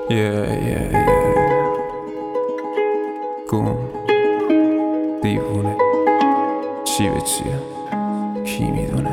yeah. گم دیوونه چی به چیه کی میدونه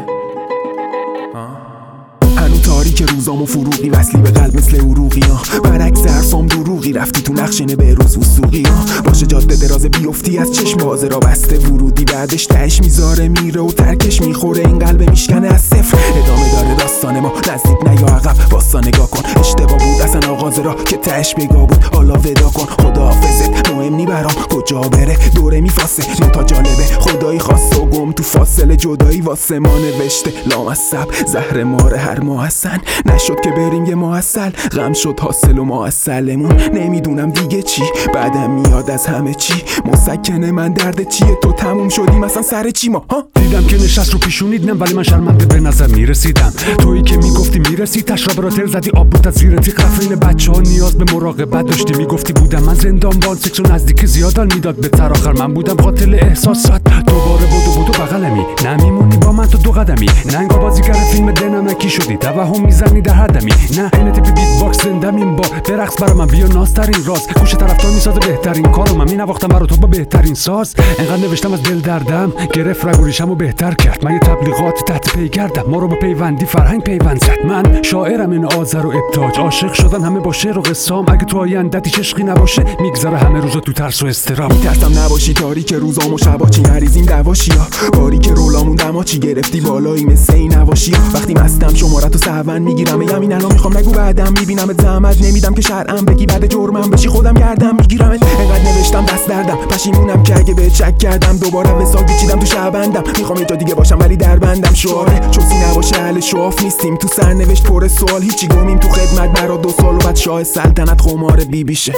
هنو تاریک روزام و فروغی وصلی به قلب مثل عروقی ها. برعکس حرفام دروغی رفتی تو نقشنه به روز وسوقی ها. باشه جاده دراز بیفتی از چشم بازه را بسته ورودی بعدش تهش میذاره میره و ترکش میخوره این قلب میشکنه از صفر. ادامه داره داستان ما نزدیک نه یا عقب واسا نگاه کن. اشتباه بود اصلا آغاز را که تهش بگاه بود حالا ودا کن. خداحافظت مهم نی برام کجا بره دوره میفاسه نوتا جالبه خدایی خواسته و گم تو فاصله جدایی واسه ما نوشته لامصب زهر ماره هر ماه هستن نشد که بریم یه معسل غم شد حاصل و معسلمون نمیدونم دیگه چی بعدم میاد از همه چی مسکنه من درد چیه تو تموم شدیم اصلا سر چی ما دیدم که نشست رو پیشونیدنم ولی من شرمنده به نظر میرسیدم تویی که میگفتی میرسی تشراب را تل زدی آب بود از زیر تیغ قفل بچه ها نیاز به مراقبت داشتی میگفتی بودم من زندان بان سکس و نزدیک زیادان میداد به تر آخر من بودم قاتل احساسات دوباره بودو بغلمی نمیمونی با من تو دو قدمی ننگا بازیگر فیلم دنمکی شدی توهم میزنی در حدمی نه این تیپی بیت باکس زندمین با برقص برا من بیا نازترین راز گوش طرفدار میسازه بهترین کارو من مینواختم برا تو با بهترین ساز انقدر نوشتم از دل دردم گرفت رگ و ریشمو بهتر کرد من یه تبلیغات تحت پی کردم ما رو با پیوندی فرهنگ پیوند زد من شاعرم این آذر و ابتاج عاشق شدن همه با شعر و قصام اگه تو آینده‌ت عشقی نباشه میگذره همه روزا تو ترس و استرام میترسم نباشی تاریک روزام و شباچی نریزیم دواشیا باری که رولامون دماچی گرفتی بالایی مثل این نواشیا وقتی مستم شمارتو سهون میگیرم همین الان میخوام نگو بعدم میبینم زحمت نمیدم که شرعم بگی بعد جرمم بشی خودم گردم میگیرم انقدر نوشتم دست دردم پشیمونم که اگه بهت شک کردم دوباره وسال پیچیدم تو شبندم میخوام یه جا دیگه باشم ولی در بندم شعاره چوسی نباشه اهل شواف نیستیم تو سرنوشت پر سوال هیچی گمیم تو خدمت برا 2 سال و بعد شاه سلطنت خمار بیشه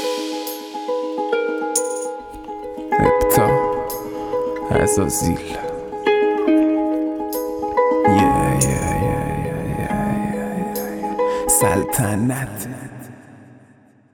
ابتا عزازیل سلطنت